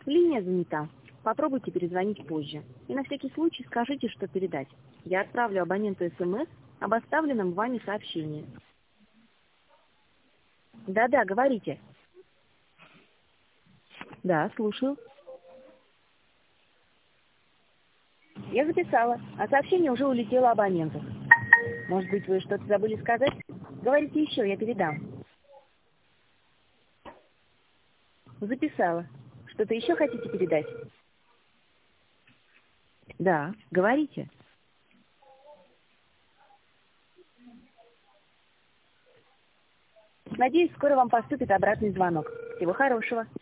Линия занята. Попробуйте перезвонить позже. И на всякий случай скажите, что передать. Я отправлю абоненту СМС об оставленном вами сообщении. Да-да, говорите. Да, слушаю. Я записала, а сообщение уже улетело абоненту. Может быть, вы что-то забыли сказать? Говорите еще, я передам. Записала. Что-то еще хотите передать? Да, говорите. Надеюсь, скоро вам поступит обратный звонок. Всего хорошего.